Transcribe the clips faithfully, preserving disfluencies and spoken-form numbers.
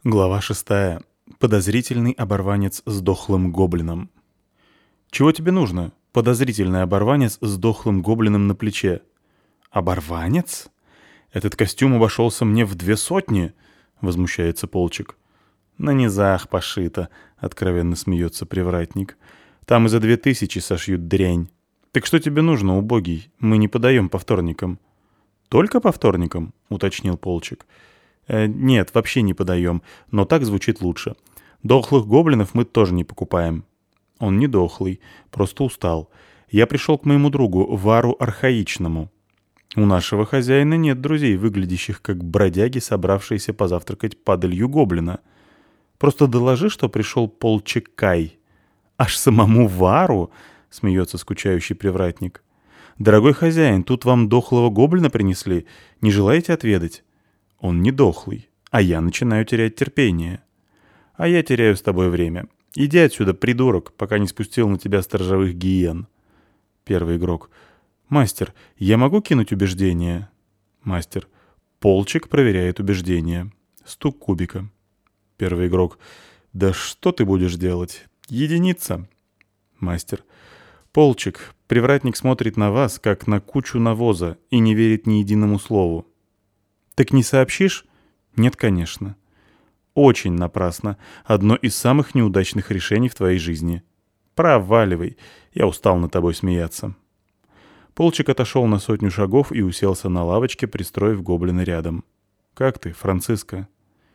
Глава шестая. Подозрительный оборванец с дохлым гоблином. «Чего тебе нужно, подозрительный оборванец с дохлым гоблином на плече?» «Оборванец? Этот костюм обошелся мне в две сотни!» — возмущается Полчик. «На низах пошито», — откровенно смеется привратник. «Там и за две тысячи сошьют дрянь. Так что тебе нужно, убогий? Мы не подаем по вторникам». «Только по вторникам?» — уточнил Полчик. Э, «Нет, вообще не подаем, но так звучит лучше. Дохлых гоблинов мы тоже не покупаем». Он не дохлый, просто устал. Я пришел к моему другу, Вару Архаичному. У нашего хозяина нет друзей, выглядящих как бродяги, собравшиеся позавтракать падалью гоблина. Просто доложи, что пришел Полчик Кай. «Аж самому Вару?» — смеется скучающий привратник. «Дорогой хозяин, тут вам дохлого гоблина принесли. Не желаете отведать?» Он не дохлый, а я начинаю терять терпение. А я теряю с тобой время. Иди отсюда, придурок, пока не спустил на тебя сторожевых гиен. Первый игрок. Мастер, я могу кинуть убеждение? Мастер. Полчик проверяет убеждение. Стук кубика. Первый игрок. Да что ты будешь делать? Единица. Мастер. Полчик, привратник смотрит на вас, как на кучу навоза, и не верит ни единому слову. «Так не сообщишь?» «Нет, конечно». «Очень напрасно. Одно из самых неудачных решений в твоей жизни. Проваливай. Я устал над тобой смеяться». Полчик отошел на сотню шагов и уселся на лавочке, пристроив гоблина рядом. «Как ты, Франциско?»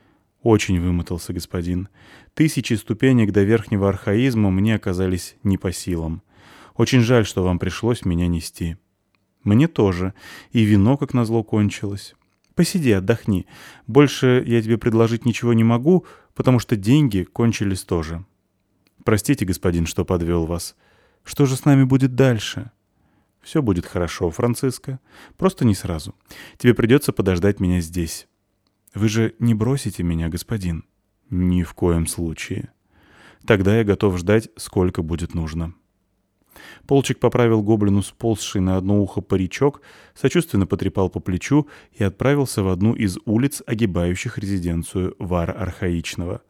«Очень вымотался, господин. Тысячи ступенек до верхнего архаизма мне оказались не по силам. Очень жаль, что вам пришлось меня нести». «Мне тоже. И вино, как назло, кончилось». Посиди, отдохни. Больше я тебе предложить ничего не могу, потому что деньги кончились тоже. Простите, господин, что подвел вас. Что же с нами будет дальше? Все будет хорошо, Франциско. Просто не сразу. Тебе придется подождать меня здесь. Вы же не бросите меня, господин? Ни в коем случае. Тогда я готов ждать, сколько будет нужно. Полчик поправил гоблину сползший на одно ухо паричок, сочувственно потрепал по плечу и отправился в одну из улиц, огибающих резиденцию Вара Архаичного.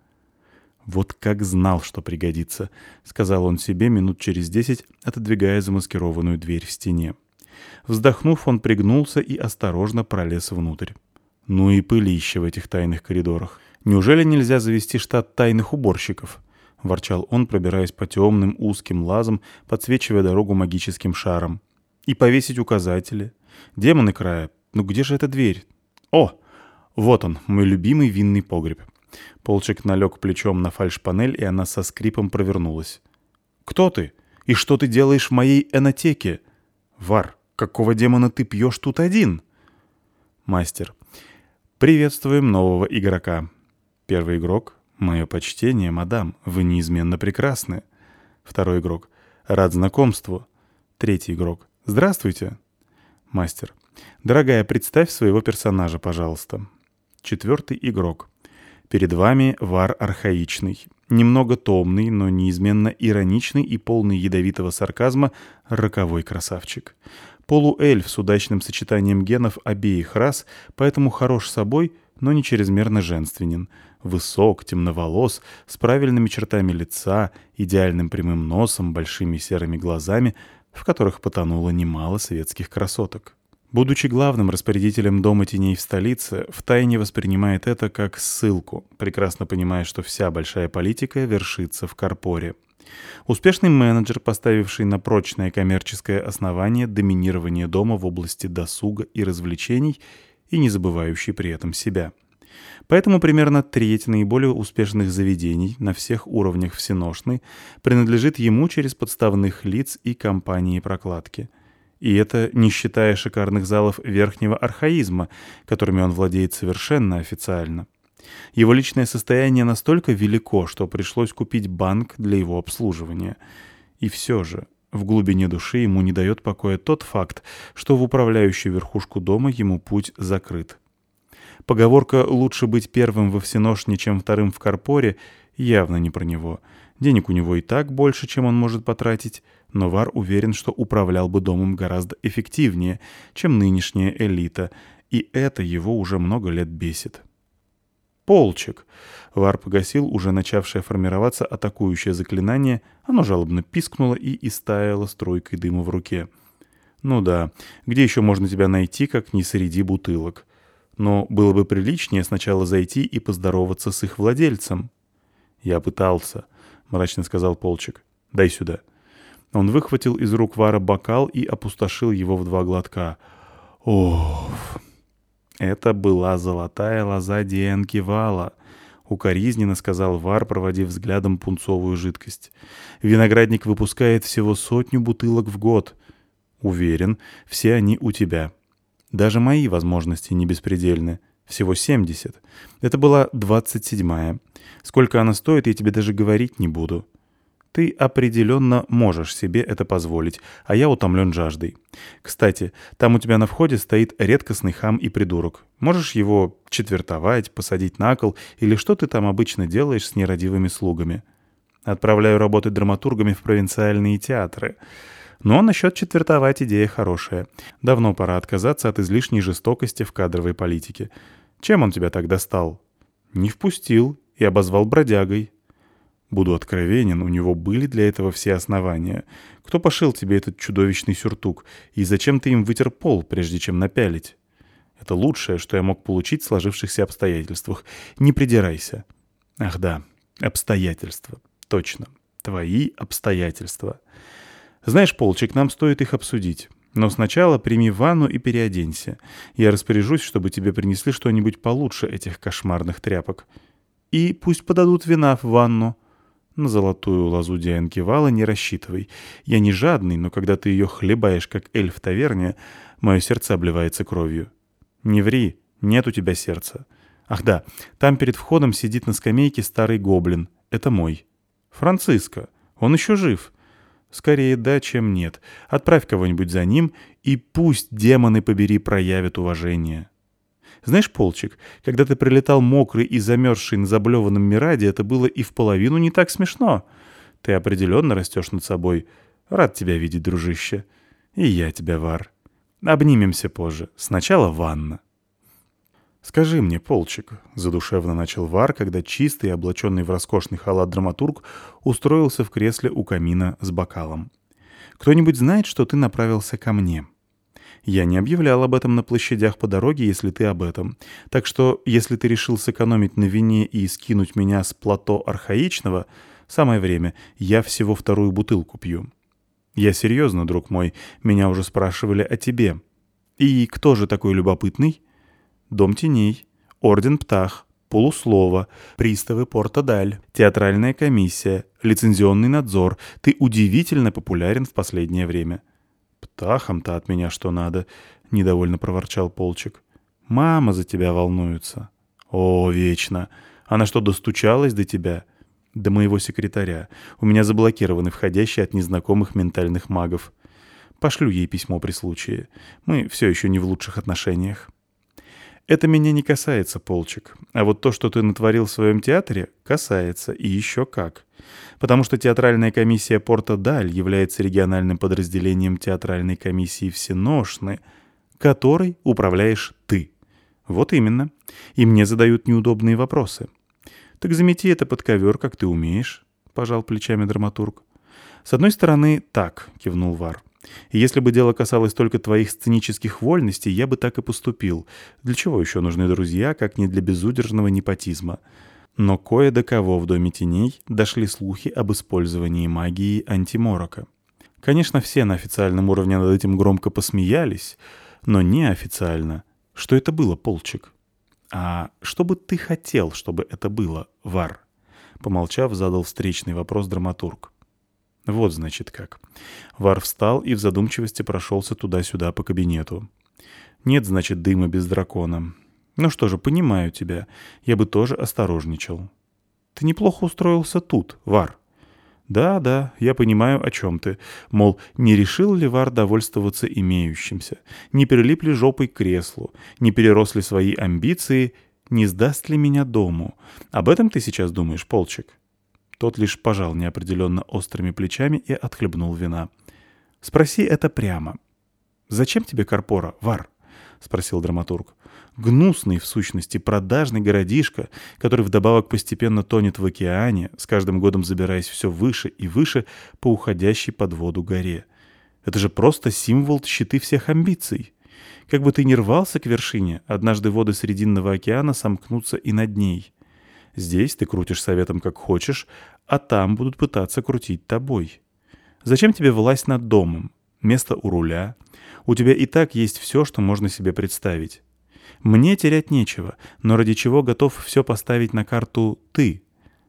«Вот как знал, что пригодится», — сказал он себе минут через десять, отодвигая замаскированную дверь в стене. Вздохнув, он пригнулся и осторожно пролез внутрь. Ну и пылище в этих тайных коридорах. Неужели нельзя завести штат тайных уборщиков? — ворчал он, пробираясь по темным узким лазам, подсвечивая дорогу магическим шаром. «И повесить указатели. Демоны края. Ну где же эта дверь? О! Вот он, мой любимый винный погреб». Полчик налег плечом на фальшпанель, и она со скрипом провернулась. «Кто ты? И что ты делаешь в моей энотеке? Вар, какого демона ты пьешь тут один?» Мастер. «Приветствуем нового игрока». Первый игрок. «Мое почтение, мадам, вы неизменно прекрасны». Второй игрок. «Рад знакомству». Третий игрок. «Здравствуйте». Мастер. «Дорогая, представь своего персонажа, пожалуйста». Четвертый игрок. «Перед вами Вар Архаичный. Немного томный, но неизменно ироничный и полный ядовитого сарказма роковой красавчик. Полуэльф с удачным сочетанием генов обеих рас, поэтому хорош собой, но не чрезмерно женственен. Высок, темноволос, с правильными чертами лица, идеальным прямым носом, большими серыми глазами, в которых потонуло немало светских красоток. Будучи главным распорядителем Дома теней в столице, втайне воспринимает это как ссылку, прекрасно понимая, что вся большая политика вершится в Карпоре. Успешный менеджер, поставивший на прочное коммерческое основание доминирование дома в области досуга и развлечений и не забывающий при этом себя. Поэтому примерно треть наиболее успешных заведений на всех уровнях Всеношной принадлежит ему через подставных лиц и компании прокладки. И это не считая шикарных залов верхнего архаизма, которыми он владеет совершенно официально. Его личное состояние настолько велико, что пришлось купить банк для его обслуживания. И все же, в глубине души ему не дает покоя тот факт, что в управляющую верхушку дома ему путь закрыт. Поговорка «лучше быть первым во Всеношне, чем вторым в Карпоре» явно не про него. Денег у него и так больше, чем он может потратить, но Вар уверен, что управлял бы домом гораздо эффективнее, чем нынешняя элита, и это его уже много лет бесит. Полчик!» Вар погасил уже начавшее формироваться атакующее заклинание, оно жалобно пискнуло и истаяло струйкой дыма в руке. «Ну да, где еще можно тебя найти, как не среди бутылок? Но было бы приличнее сначала зайти и поздороваться с их владельцем». «Я пытался», — мрачно сказал Полчик. «Дай сюда». Он выхватил из рук Вара бокал и опустошил его в два глотка. «Оф!» «Это была золотая лоза Диэнкивала», — укоризненно сказал Вар, проводив взглядом пунцовую жидкость. «Виноградник выпускает всего сотню бутылок в год. Уверен, все они у тебя. Даже мои возможности не беспредельны. Всего семьдесят. Это была двадцать седьмая. Сколько она стоит, я тебе даже говорить не буду. Ты определенно можешь себе это позволить, а я утомлен жаждой. Кстати, там у тебя на входе стоит редкостный хам и придурок. Можешь его четвертовать, посадить на кол, или что ты там обычно делаешь с нерадивыми слугами. Отправляю работать драматургами в провинциальные театры. Но насчет четвертовать идея хорошая. Давно пора отказаться от излишней жестокости в кадровой политике. Чем он тебя так достал? Не впустил и обозвал бродягой. Буду откровенен, у него были для этого все основания. Кто пошил тебе этот чудовищный сюртук? И зачем ты им вытер пол, прежде чем напялить? Это лучшее, что я мог получить в сложившихся обстоятельствах. Не придирайся. Ах да, обстоятельства. Точно. Твои обстоятельства. Знаешь, Полчик, нам стоит их обсудить. Но сначала прими ванну и переоденься. Я распоряжусь, чтобы тебе принесли что-нибудь получше этих кошмарных тряпок. И пусть подадут вина в ванну. На золотую лозу Диэнкивала не рассчитывай. Я не жадный, но когда ты ее хлебаешь, как эльф в таверне, мое сердце обливается кровью. Не ври, нет у тебя сердца. Ах да, там перед входом сидит на скамейке старый гоблин. Это мой. Франциско. Он еще жив. Скорее да, чем нет. Отправь кого-нибудь за ним, и пусть, демоны побери, проявят уважение. Знаешь, Полчик, когда ты прилетал мокрый и замерзший на заблеванном Мираде, это было и в половину не так смешно. Ты определенно растешь над собой. Рад тебя видеть, дружище. И я тебя, Вар. Обнимемся позже. Сначала ванна. «Скажи мне, Полчик», — задушевно начал Вар, когда чистый, облаченный в роскошный халат драматург устроился в кресле у камина с бокалом. «Кто-нибудь знает, что ты направился ко мне? Я не объявлял об этом на площадях по дороге, если ты об этом. Так что, если ты решил сэкономить на вине и скинуть меня с плато архаичного, самое время, я всего вторую бутылку пью. Я серьезно, друг мой, меня уже спрашивали о тебе. И кто же такой любопытный? Дом теней, орден Птах, полуслова, приставы Порта-Даль, театральная комиссия, лицензионный надзор. Ты удивительно популярен в последнее время». «Птахам-то от меня что надо?» — недовольно проворчал Полчик. «Мама за тебя волнуется». «О, вечно! Она что, достучалась до тебя?» «До моего секретаря. У меня заблокированы входящие от незнакомых ментальных магов. Пошлю ей письмо при случае. Мы все еще не в лучших отношениях». «Это меня не касается, Полчик. А вот то, что ты натворил в своем театре, касается, и еще как. Потому что театральная комиссия Порта-Даль является региональным подразделением театральной комиссии Всеношны, которой управляешь ты. Вот именно. И мне задают неудобные вопросы. Так замети это под ковер, как ты умеешь», — пожал плечами драматург. «С одной стороны, так», — кивнул Вар. «И если бы дело касалось только твоих сценических вольностей, я бы так и поступил. Для чего еще нужны друзья, как не для безудержного непотизма? Но кое до кого в Доме теней дошли слухи об использовании магии антиморока. Конечно, все на официальном уровне над этим громко посмеялись, но неофициально. Что это было, Полчик? А что бы ты хотел, чтобы это было, Вар?» Помолчав, задал встречный вопрос драматург. Вот, значит, как. Вар встал и в задумчивости прошелся туда-сюда по кабинету. «Нет, значит, дыма без дракона. Ну что же, понимаю тебя. Я бы тоже осторожничал. Ты неплохо устроился тут, Вар. Да, да, я понимаю, о чем ты. Мол, не решил ли Вар довольствоваться имеющимся? Не прилип ли жопой к креслу? Не перерос ли свои амбиции? Не сдаст ли меня дому? Об этом ты сейчас думаешь, Полчик?» Тот лишь пожал неопределенно острыми плечами и отхлебнул вина. «Спроси это прямо». «Зачем тебе Корпора, Вар?» — спросил драматург. Гнусный, в сущности, продажный городишко, который вдобавок постепенно тонет в океане, с каждым годом забираясь все выше и выше по уходящей под воду горе. Это же просто символ тщеты всех амбиций. Как бы ты ни рвался к вершине, однажды воды Срединного океана сомкнутся и над ней. Здесь ты крутишь советом как хочешь, а там будут пытаться крутить тобой. Зачем тебе власть над домом? Место у руля? У тебя и так есть все, что можно себе представить. Мне терять нечего, но ради чего готов все поставить на карту ты?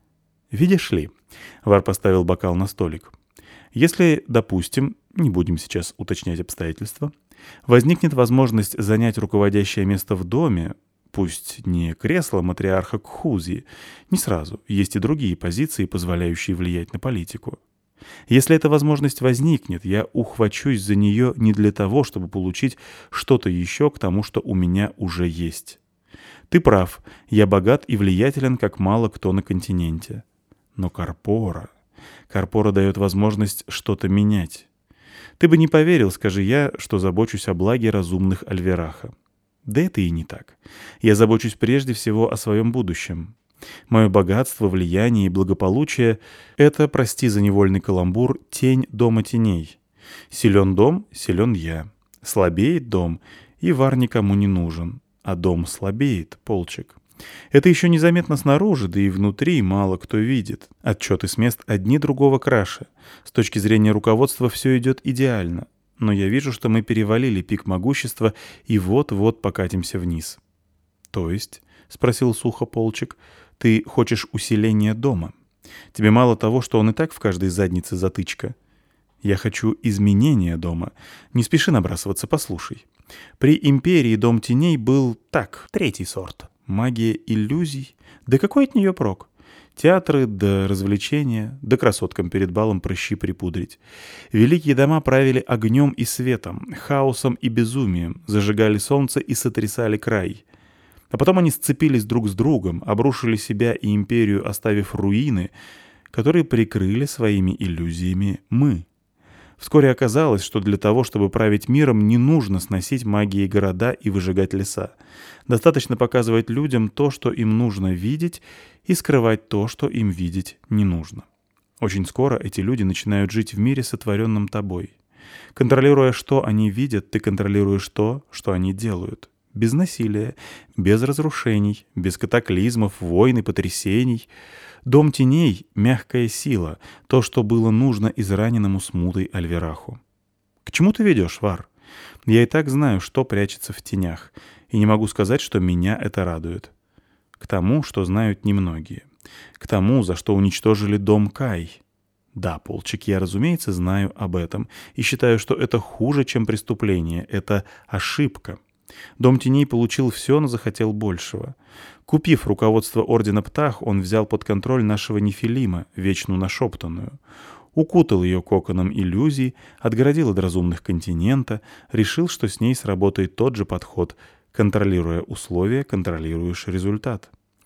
Видишь ли, Вар поставил бокал на столик. Если, допустим, не будем сейчас уточнять обстоятельства, возникнет возможность занять руководящее место в доме, пусть не кресло матриарха Кхузи, не сразу, есть и другие позиции, позволяющие влиять на политику. Если эта возможность возникнет, я ухвачусь за нее не для того, чтобы получить что-то еще к тому, что у меня уже есть. Ты прав, я богат и влиятелен, как мало кто на континенте. Но Корпора... Корпора дает возможность что-то менять. Ты бы не поверил, скажи я, что забочусь о благе разумных Альвераха. Да это и не так. Я забочусь прежде всего о своем будущем. Мое богатство, влияние и благополучие — это, прости за невольный каламбур, тень дома теней. Силен дом — силен я. Слабеет дом, и Вар никому не нужен. А дом слабеет, Полчик. Это еще незаметно снаружи, да и внутри мало кто видит. Отчеты с мест одни другого краше. С точки зрения руководства все идет идеально. Но я вижу, что мы перевалили пик могущества и вот-вот покатимся вниз. — То есть, — спросил сухо Полчик, — ты хочешь усиления дома? Тебе мало того, что он и так в каждой заднице затычка. Я хочу изменения дома. Не спеши набрасываться, послушай. При империи дом теней был так, третий сорт. Магия иллюзий. Да какой от нее прок? Театры да развлечения, да красоткам перед балом прыщи припудрить. Великие дома правили огнем и светом, хаосом и безумием, зажигали солнце и сотрясали край. А потом они сцепились друг с другом, обрушили себя и империю, оставив руины, которые прикрыли своими иллюзиями мы. Вскоре оказалось, что для того, чтобы править миром, не нужно сносить магией города и выжигать леса. Достаточно показывать людям то, что им нужно видеть, и скрывать то, что им видеть не нужно. Очень скоро эти люди начинают жить в мире, сотворенном тобой. Контролируя, что они видят, ты контролируешь то, что они делают. Без насилия, без разрушений, без катаклизмов, войн и потрясений. Дом теней — мягкая сила, то, что было нужно израненному смутой Альвераху. К чему ты ведешь, Вар? Я и так знаю, что прячется в тенях, и не могу сказать, что меня это радует. К тому, что знают немногие. К тому, за что уничтожили дом Кай. Да, Полчик, я, разумеется, знаю об этом, и считаю, что это хуже, чем преступление, это ошибка. Дом теней получил все, но захотел большего. Купив руководство Ордена Птах, он взял под контроль нашего Нефилима, вечно нашептанную. Укутал ее коконом иллюзий, отгородил от разумных континента, решил, что с ней сработает тот же подход. Контролируя условия, контролируешь результат.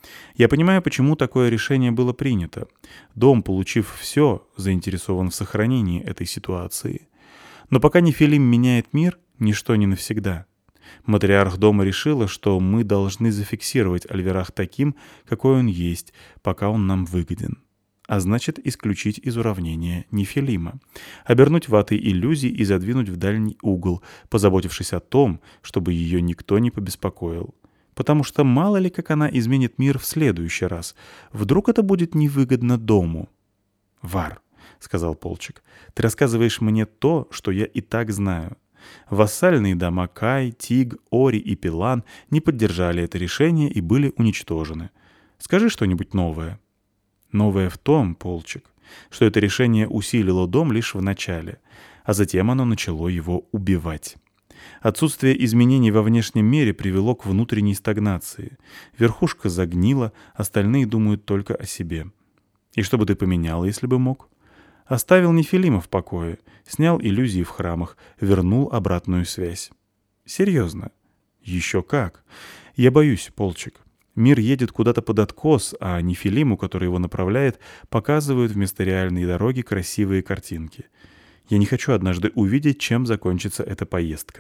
Я понимаю, почему такое решение было принято. Дом, получив все, заинтересован в сохранении этой ситуации. Но пока Нефилим меняет мир, ничто не навсегда. Матриарх дома решила, что мы должны зафиксировать Альверах таким, какой он есть, пока он нам выгоден. А значит, исключить из уравнения Нефилима, обернуть ватой иллюзий и задвинуть в дальний угол, позаботившись о том, чтобы ее никто не побеспокоил. Потому что мало ли, как она изменит мир в следующий раз. Вдруг это будет невыгодно дому. — Вар, — сказал Полчик, — ты рассказываешь мне то, что я и так знаю. Вассальные дома Кай, Тиг, Ори и Пилан не поддержали это решение и были уничтожены. Скажи что-нибудь новое. Новое в том, Полчик, что это решение усилило дом лишь в начале, а затем оно начало его убивать. Отсутствие изменений во внешнем мире привело к внутренней стагнации. Верхушка загнила, остальные думают только о себе. И что бы ты поменял, если бы мог? Оставил Нефилима в покое, снял иллюзии в храмах, вернул обратную связь. Серьезно? Еще как. Я боюсь, Полчик. Мир едет куда-то под откос, а Нефилиму, который его направляет, показывают вместо реальной дороги красивые картинки. Я не хочу однажды увидеть, чем закончится эта поездка.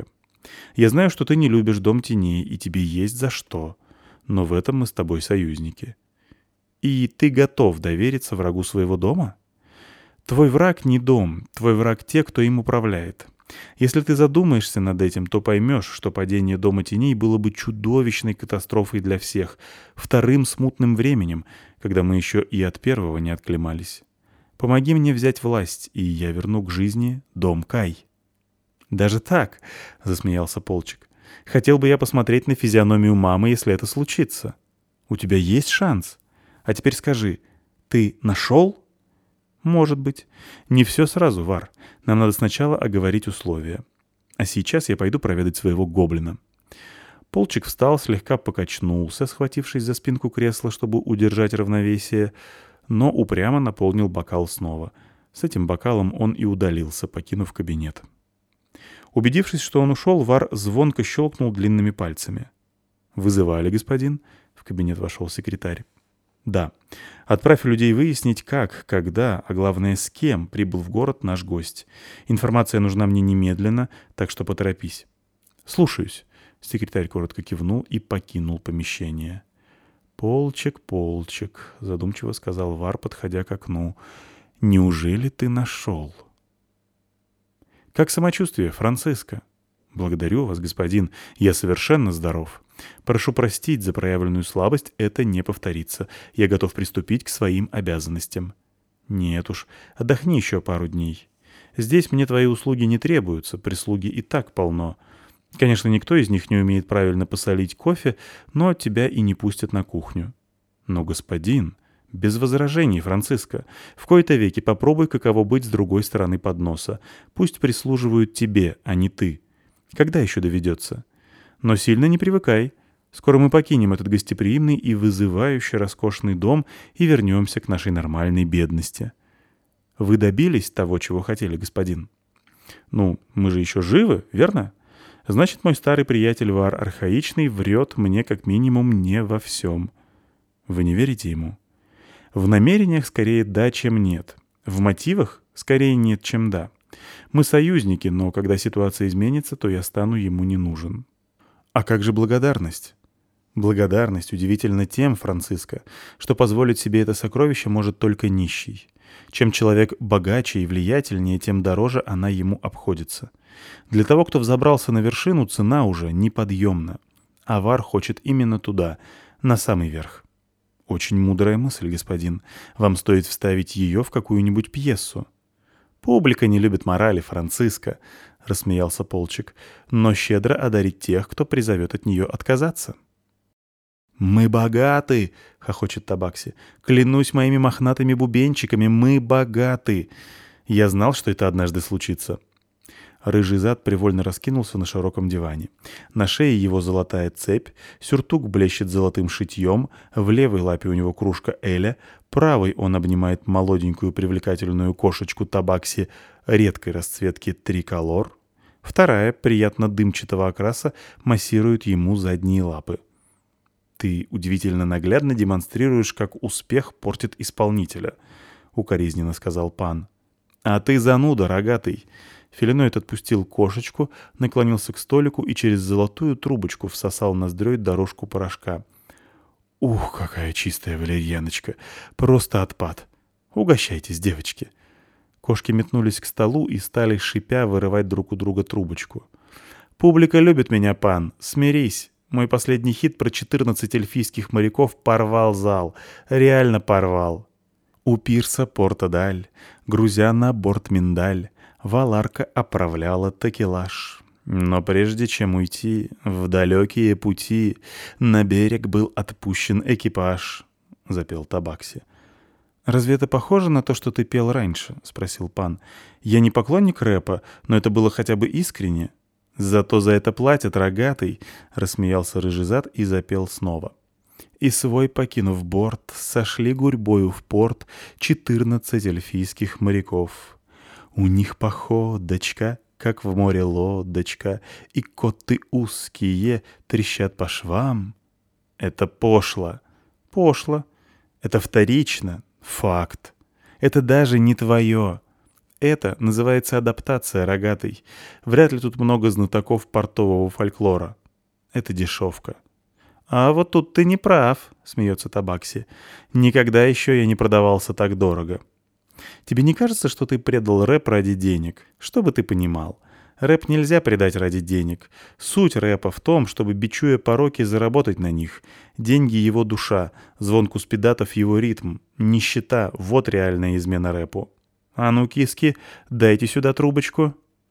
Я знаю, что ты не любишь дом теней, и тебе есть за что. Но в этом мы с тобой союзники. И ты готов довериться врагу своего дома? Твой враг не дом, твой враг те, кто им управляет. Если ты задумаешься над этим, то поймешь, что падение Дома Теней было бы чудовищной катастрофой для всех, вторым смутным временем, когда мы еще и от первого не отклемались. Помоги мне взять власть, и я верну к жизни Дом Кай». «Даже так?» — засмеялся Полчик. «Хотел бы я посмотреть на физиономию мамы, если это случится. У тебя есть шанс. А теперь скажи, ты нашел?» «Может быть. Не все сразу, Вар. Нам надо сначала оговорить условия. А сейчас я пойду проведать своего гоблина». Полчик встал, слегка покачнулся, схватившись за спинку кресла, чтобы удержать равновесие, но упрямо наполнил бокал снова. С этим бокалом он и удалился, покинув кабинет. Убедившись, что он ушел, Вар звонко щелкнул длинными пальцами. «Вызывали, господин?» — в кабинет вошел секретарь. «Да. Отправь людей выяснить, как, когда, а главное, с кем прибыл в город наш гость. Информация нужна мне немедленно, так что поторопись». «Слушаюсь». Секретарь коротко кивнул и покинул помещение. «Полчик, Полчик», — задумчиво сказал Вар, подходя к окну. «Неужели ты нашел?» «Как самочувствие, Франциско?» «Благодарю вас, господин. Я совершенно здоров. Прошу простить за проявленную слабость, это не повторится. Я готов приступить к своим обязанностям». «Нет уж, отдохни еще пару дней. Здесь мне твои услуги не требуются, прислуги и так полно. Конечно, никто из них не умеет правильно посолить кофе, но тебя и не пустят на кухню». «Но, господин...» «Без возражений, Франциско. В кои-то веки попробуй, каково быть с другой стороны подноса. Пусть прислуживают тебе, а не ты. Когда еще доведется? Но сильно не привыкай. Скоро мы покинем этот гостеприимный и вызывающий роскошный дом и вернемся к нашей нормальной бедности». «Вы добились того, чего хотели, господин?» «Ну, мы же еще живы, верно? Значит, мой старый приятель Вар Архаичный врет мне как минимум не во всем». «Вы не верите ему?» «В намерениях скорее да, чем нет. В мотивах скорее нет, чем да. Мы союзники, но когда ситуация изменится, то я стану ему не нужен». «А как же благодарность?» «Благодарность удивительна тем, Франциско, что позволить себе это сокровище может только нищий. Чем человек богаче и влиятельнее, тем дороже она ему обходится. Для того, кто взобрался на вершину, цена уже неподъемна. А Вар хочет именно туда, на самый верх». «Очень мудрая мысль, господин. Вам стоит вставить ее в какую-нибудь пьесу». «Публика не любит морали, Франциско», — рассмеялся Полчик, «но щедро одарить тех, кто призовет от нее отказаться». «Мы богаты!» — хохочет Табакси. «Клянусь моими мохнатыми бубенчиками, мы богаты! Я знал, что это однажды случится». Рыжий зад привольно раскинулся на широком диване. На шее его золотая цепь, сюртук блещет золотым шитьем, в левой лапе у него кружка Эля, правой он обнимает молоденькую привлекательную кошечку Табакси редкой расцветки триколор, вторая, приятно дымчатого окраса, массирует ему задние лапы. «Ты удивительно наглядно демонстрируешь, как успех портит исполнителя», — укоризненно сказал пан. «А ты зануда, рогатый». Филиноид отпустил кошечку, наклонился к столику и через золотую трубочку всосал ноздрёй дорожку порошка. «Ух, какая чистая валерьяночка! Просто отпад! Угощайтесь, девочки!» Кошки метнулись к столу и стали, шипя, вырывать друг у друга трубочку. «Публика любит меня, пан! Смирись! Мой последний хит про четырнадцать эльфийских моряков порвал зал. Реально порвал!» У пирса Порта-Даль, грузя на борт миндаль, Валарка оправляла такелаж. Но прежде чем уйти в далекие пути, на берег был отпущен экипаж, — запел Табакси. «Разве это похоже на то, что ты пел раньше?» — спросил пан. «Я не поклонник рэпа, но это было хотя бы искренне». «Зато за это платят, рогатый», — рассмеялся рыжий зад и запел снова. «И свой покинув борт, сошли гурьбою в порт четырнадцать эльфийских моряков. У них походочка, как в море лодочка, и коты узкие трещат по швам». «Это пошло». «Пошло. Это вторично. Факт. Это даже не твое. это называется адаптация, рогатый. Вряд ли тут много знатоков портового фольклора. Это дешевка. «А вот тут ты не прав», — смеется Табакси. «Никогда еще я не продавался так дорого». «Тебе не кажется, что ты предал рэп ради денег? Что бы ты понимал? Рэп нельзя предать ради денег. Суть рэпа в том, чтобы, бичуя пороки, заработать на них. Деньги — его душа, звон куспидатов — его ритм. Нищета — вот реальная измена рэпу. А ну, киски, дайте сюда трубочку».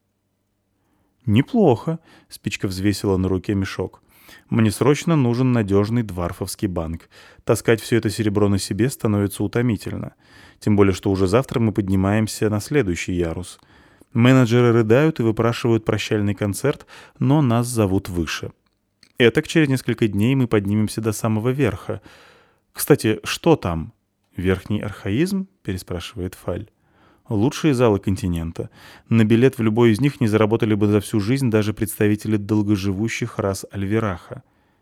«Неплохо», — спичка взвесила на руке мешок. «Мне срочно нужен надежный дварфовский банк. Таскать все это серебро на себе становится утомительно. Тем более, что уже завтра мы поднимаемся на следующий ярус. Менеджеры рыдают и выпрашивают прощальный концерт, но нас зовут выше. Этак через несколько дней мы поднимемся до самого верха. Кстати, что там?» «Верхний архаизм?» — переспрашивает Фаль. «Лучшие залы континента. На билет в любой из них не заработали бы за всю жизнь даже представители долгоживущих рас Альвераха.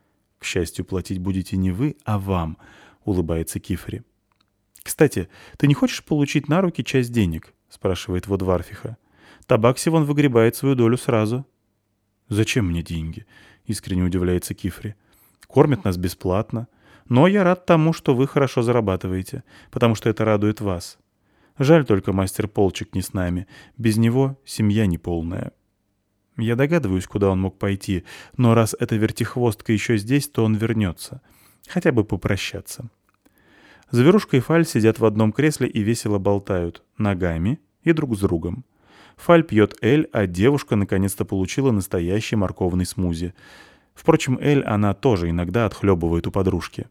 К счастью, платить будете не вы, а вам», — улыбается Кифри. «Кстати, ты не хочешь получить на руки часть денег?» — спрашивает его Дварфиха. «Табакси вон выгребает свою долю сразу». «Зачем мне деньги?» — искренне удивляется Кифри. «Кормят нас бесплатно. Но я рад тому, что вы хорошо зарабатываете, потому что это радует вас. Жаль только мастер Полчик не с нами. Без него семья неполная». Я догадываюсь, куда он мог пойти, но раз эта вертихвостка еще здесь, то он вернется. Хотя бы попрощаться. Заверушка и Фаль сидят в одном кресле и весело болтают. Ногами и друг с другом. Фаль пьет эль, а девушка наконец-то получила настоящий морковный смузи. Впрочем, эль она тоже иногда отхлебывает у подружки.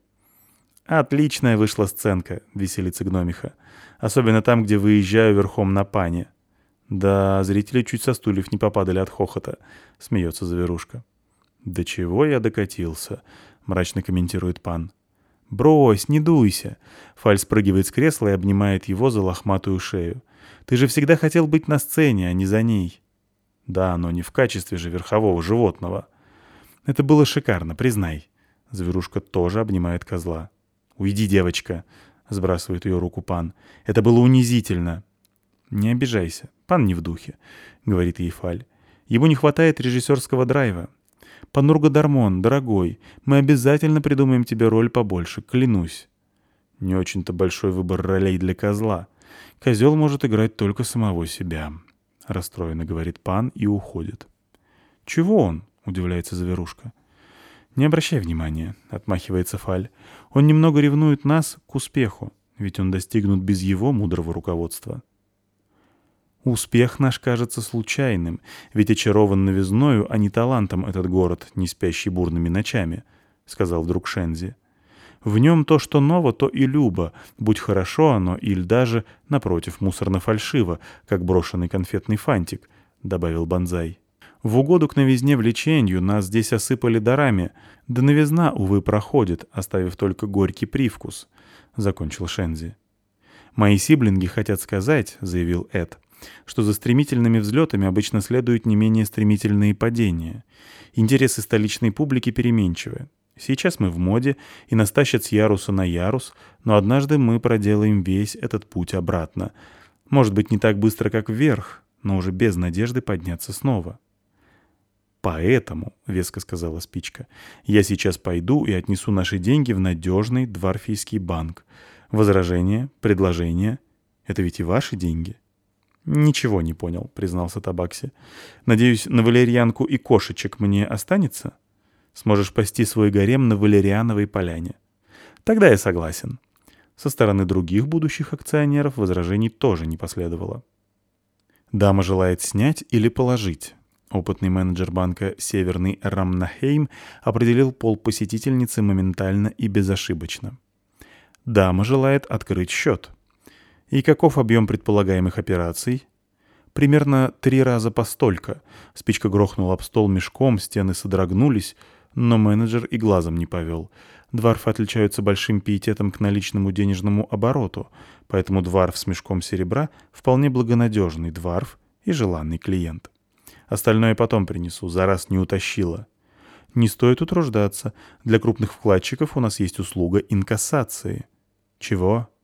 «Отличная вышла сценка», — веселится гномиха. «Особенно там, где выезжаю верхом на пане». «Да, зрители чуть со стульев не попадали от хохота», — смеется Заверушка. «До чего я докатился?» — мрачно комментирует пан. «Брось, не дуйся!» Фаль спрыгивает с кресла и обнимает его за лохматую шею. «Ты же всегда хотел быть на сцене, а не за ней». «Да, но не в качестве же верхового животного». «Это было шикарно, признай». Зверушка тоже обнимает козла. «Уйди, девочка!» — сбрасывает ее руку пан. «Это было унизительно». «Не обижайся, пан не в духе», — говорит ей Фаль. «Ему не хватает режиссерского драйва. Панурга Дармон, дорогой, мы обязательно придумаем тебе роль побольше, клянусь». «Не очень-то большой выбор ролей для козла. Козел может играть только самого себя», — расстроенно говорит пан и уходит. «Чего он?» — удивляется Заверушка. «Не обращай внимания», — отмахивается Фаль. «Он немного ревнует нас к успеху, ведь он достигнут без его мудрого руководства». «Успех наш кажется случайным, ведь очарован новизною, а не талантом этот город, не спящий бурными ночами», — сказал вдруг Шензи. «В нем то, что ново, то и любо, будь хорошо оно, или даже, напротив, мусорно-фальшиво, как брошенный конфетный фантик», — добавил Банзай. «В угоду к новизне влеченью нас здесь осыпали дарами, да новизна, увы, проходит, оставив только горький привкус», — закончил Шензи. «Мои сиблинги хотят сказать», — заявил Эд, что за стремительными взлетами обычно следуют не менее стремительные падения. Интересы столичной публики переменчивы. Сейчас мы в моде и нас тащат с яруса на ярус, но однажды мы проделаем весь этот путь обратно. Может быть, не так быстро, как вверх, но уже без надежды подняться снова. «Поэтому», — веско сказала Спичка, — «я сейчас пойду и отнесу наши деньги в надежный Дварфийский банк. Возражения, предложения — это ведь и ваши деньги». «Ничего не понял», — признался Табакси. «Надеюсь, на валерьянку и кошечек мне останется? Сможешь пасти свой гарем на валериановой поляне». «Тогда я согласен». Со стороны других будущих акционеров возражений тоже не последовало. «Дама желает снять или положить?» Опытный менеджер банка «Северный Рамнахейм» определил пол посетительницы моментально и безошибочно. «Дама желает открыть счет». «И каков объем предполагаемых операций?» «Примерно три раза по столько». Спичка грохнула об стол мешком, стены содрогнулись, но менеджер и глазом не повел. Дварфы отличаются большим пиететом к наличному денежному обороту, поэтому дварф с мешком серебра вполне благонадежный дварф и желанный клиент. Остальное потом принесу, за раз не утащила. Не стоит утруждаться. Для крупных вкладчиков у нас есть услуга инкассации. Чего?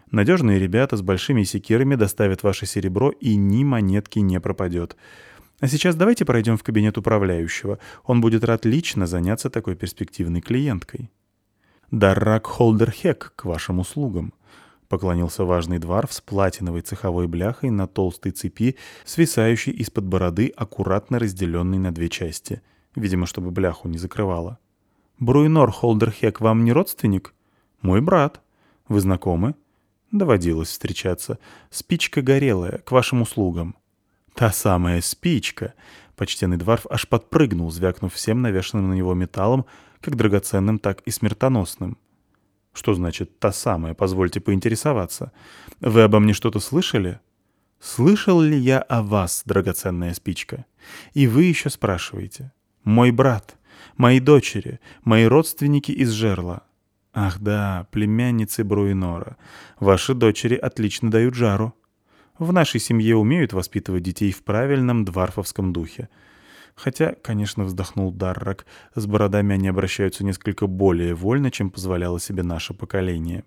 Надежные ребята с большими секирами доставят ваше серебро, и ни монетки не пропадет. А сейчас давайте пройдем в кабинет управляющего. Он будет рад лично заняться такой перспективной клиенткой». «Даррак Холдерхек к вашим услугам», — поклонился важный дварф с платиновой цеховой бляхой на толстой цепи, свисающей из-под бороды, аккуратно разделенной на две части, видимо, чтобы бляху не закрывала. «Бруйнор Холдерхек вам не родственник?» «Мой брат. Вы знакомы?» «Доводилось встречаться. Спичка горелая, к вашим услугам». «Та самая спичка!» Почтенный дварф аж подпрыгнул, звякнув всем навешанным на него металлом, как драгоценным, так и смертоносным. «Что значит «та самая»? Позвольте поинтересоваться. Вы обо мне что-то слышали?» «Слышал ли я о вас, драгоценная спичка? И вы еще спрашиваете. Мой брат, мои дочери, мои родственники из жерла. Ах да, племянницы Бруйнора. Ваши дочери отлично дают жару. В нашей семье умеют воспитывать детей в правильном дварфовском духе. Хотя, конечно, вздохнул Даррак, с бородами они обращаются несколько более вольно, чем позволяло себе наше поколение.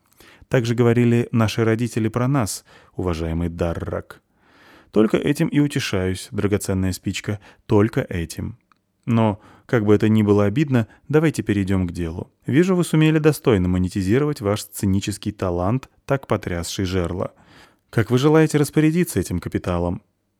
Так же говорили наши родители про нас, уважаемый Даррак. Только этим и утешаюсь, драгоценная спичка, только этим. Но, как бы это ни было обидно, давайте перейдем к делу. Вижу, вы сумели достойно монетизировать ваш сценический талант, так потрясший жерла. Как вы желаете распорядиться этим капиталом?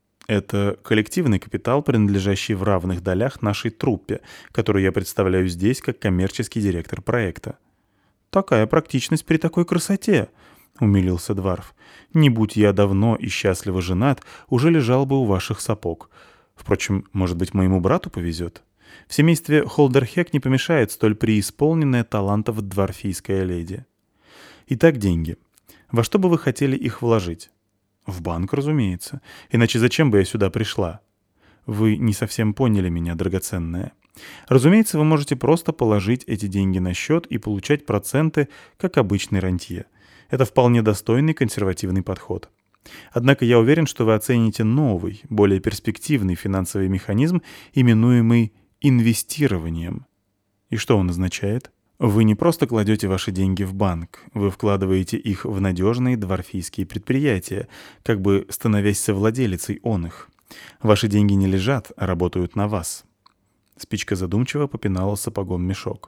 Это коллективный капитал, принадлежащий в равных долях нашей труппе, которую я представляю здесь как коммерческий директор проекта. «Такая практичность при такой красоте!» — умилился дварф. «Не будь я давно и счастливо женат, уже лежал бы у ваших сапог. Впрочем, может быть, моему брату повезет. В семействе Холдерхек не помешает столь преисполненная талантов дварфийская леди. Итак, деньги. Во что бы вы хотели их вложить?» «В банк, разумеется. Иначе зачем бы я сюда пришла?» «Вы не совсем поняли меня, драгоценная. Разумеется, вы можете просто положить эти деньги на счет и получать проценты, как обычный рантье. Это вполне достойный консервативный подход. Однако я уверен, что вы оцените новый, более перспективный финансовый механизм, именуемый инвестированием. И что он означает? Вы не просто кладете ваши деньги в банк, вы вкладываете их в надежные дварфийские предприятия, как бы становясь совладелицей он их. Ваши деньги не лежат, а работают на вас». Спичка задумчиво попинала сапогом мешок.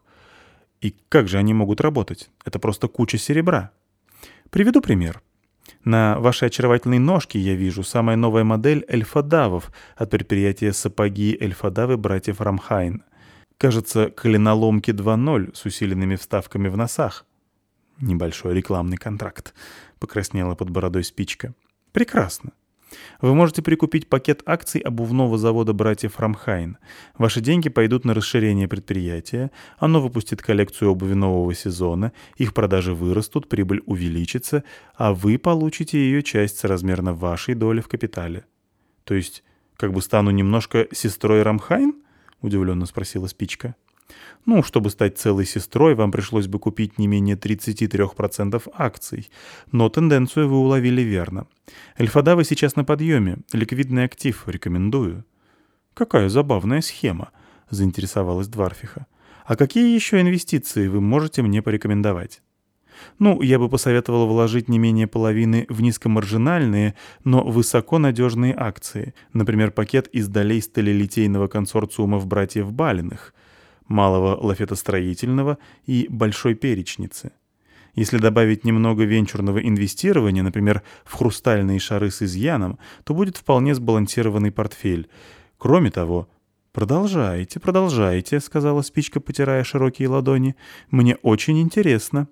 «И как же они могут работать? Это просто куча серебра. Приведу пример. На вашей очаровательной ножке я вижу самая новая модель эльфодавов от предприятия «Сапоги эльфодавы» братьев Рамхайн. Кажется, коленоломки два ноль с усиленными вставками в носах». «Небольшой рекламный контракт», — покраснела под бородой спичка. «Прекрасно. Вы можете прикупить пакет акций обувного завода братьев Рамхайн. Ваши деньги пойдут на расширение предприятия, оно выпустит коллекцию обуви нового сезона, их продажи вырастут, прибыль увеличится, а вы получите ее часть соразмерно вашей доли в капитале». «То есть, как бы стану немножко сестрой Рамхайн?» — удивленно спросила спичка. «Ну, чтобы стать целой сестрой, вам пришлось бы купить не менее тридцать три процента акций. Но тенденцию вы уловили верно. Эльфодавы сейчас на подъеме. Ликвидный актив. Рекомендую». «Какая забавная схема», — заинтересовалась дварфиха. «А какие еще инвестиции вы можете мне порекомендовать?» «Ну, я бы посоветовал вложить не менее половины в низкомаржинальные, но высоко надежные акции. Например, пакет из долей сталелитейного консорциумов братьев Балиных, малого лафетостроительного и большой перечницы. Если добавить немного венчурного инвестирования, например, в хрустальные шары с изъяном, то будет вполне сбалансированный портфель. Кроме того...» «Продолжайте, продолжайте», — сказала спичка, потирая широкие ладони. «Мне очень интересно».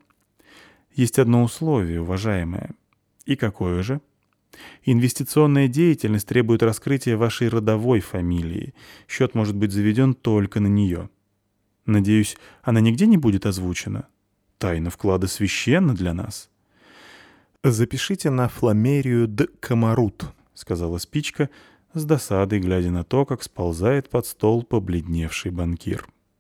«Есть одно условие, уважаемая». «И какое же?» «Инвестиционная деятельность требует раскрытия вашей родовой фамилии. Счет может быть заведен только на нее. Надеюсь, она нигде не будет озвучена? Тайна вклада священна для нас». «Запишите на Фламерию д. Камарут», — сказала спичка, с досадой глядя на то, как сползает под стол побледневший банкир.